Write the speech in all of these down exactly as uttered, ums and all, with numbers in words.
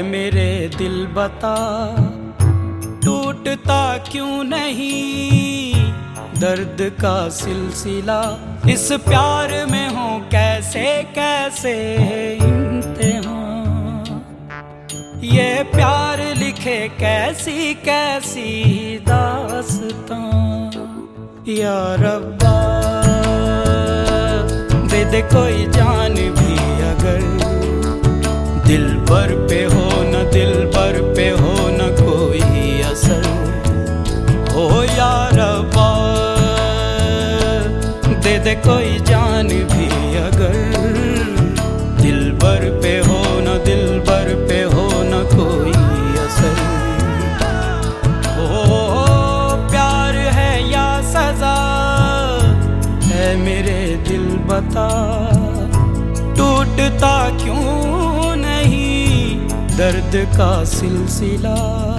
मेरे दिल बता टूटता क्यों नहीं दर्द का सिलसिला, इस प्यार में हो कैसे कैसे इम्तिहान, ये प्यार लिखे कैसी कैसी दास्तां। या रब्बा दे दे कोई जान भी अगर दिल भर पे हो न दिल भर पे हो न कोई असर हो। या रब्बा दे दे कोई जान भी अगर दिल भर पे हो न दिल भर पे हो न कोई असर हो। प्यार है या सजा है मेरे दिल बता टूटता क्यों नहीं दर्द का सिलसिला।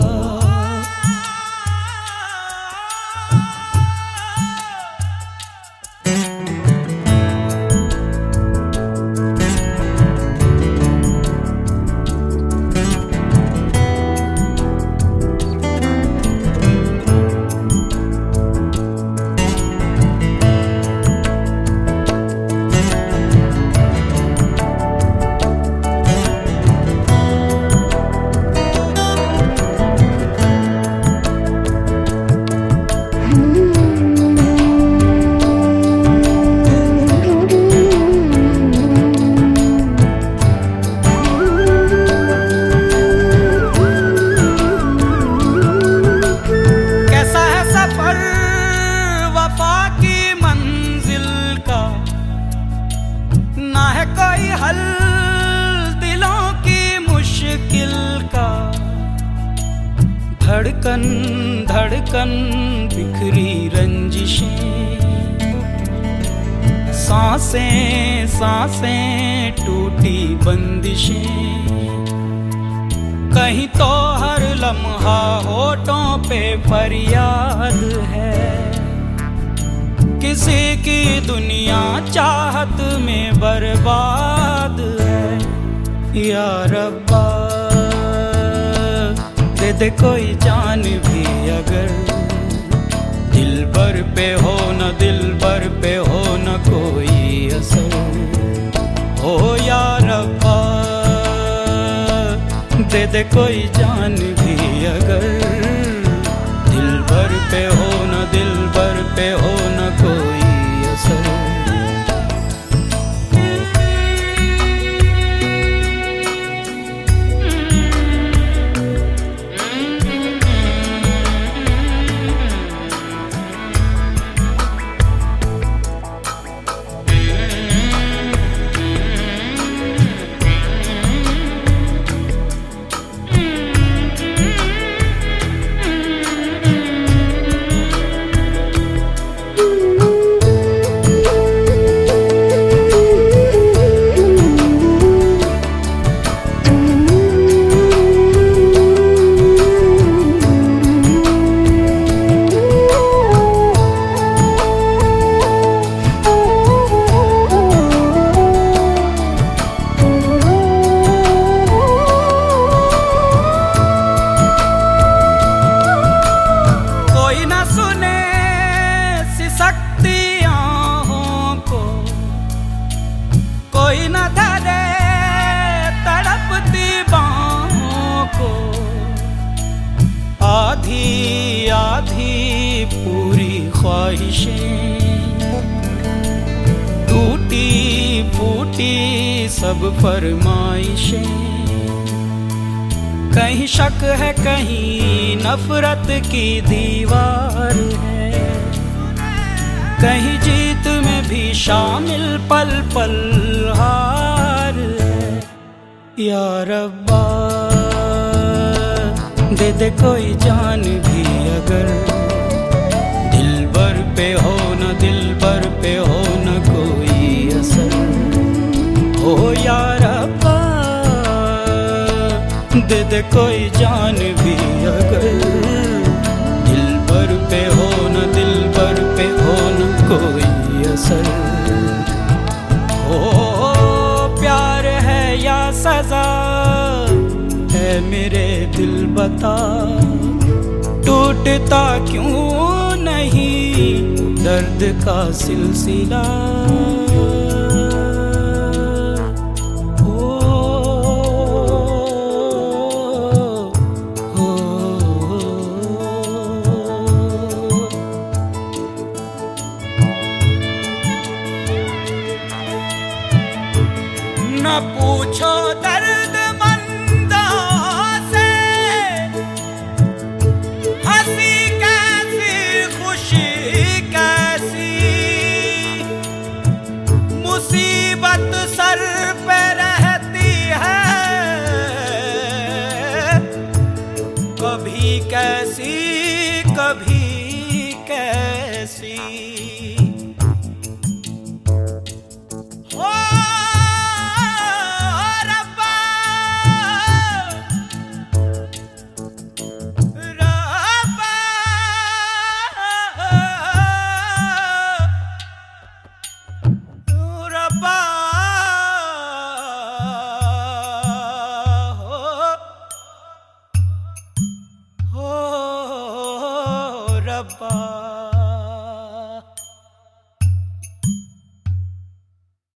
हल दिलों की मुश्किल का, धड़कन धड़कन बिखरी रंजिशें, सांसें सांसें टूटी बंदिशें, कहीं तो हर लम्हा होठों पे फरियाद है, किसी की दुनिया चाहत में बर्बाद है। या रब्बा दे दे कोई जान भी अगर दिल भर पे हो न दिल भर पे हो न कोई असर हो। या रब्बा दे दे कोई जान भी अगर दिल भर पे हो न दिल भर पे हो न कोई असर। कोई न धरे तड़पती बाहों को, आधी आधी पूरी ख्वाहिशें, टूटी फूटी सब फरमाइशें, कहीं शक है कहीं नफरत की दीवार है, कहीं जीत में भी शामिल पल पल हार है। या रब्बा दे दे कोई जान भी अगर दिल भर पे हो न दिल भर पे हो न कोई असर हो। या रब्बा दे दे कोई जान भी अगर दिल भर पे हो न दिल भर पे हो न कोई असर हो। प्यार है या सजा है मेरे दिल बता, टूटता क्यों नहीं दर्द का सिलसिला।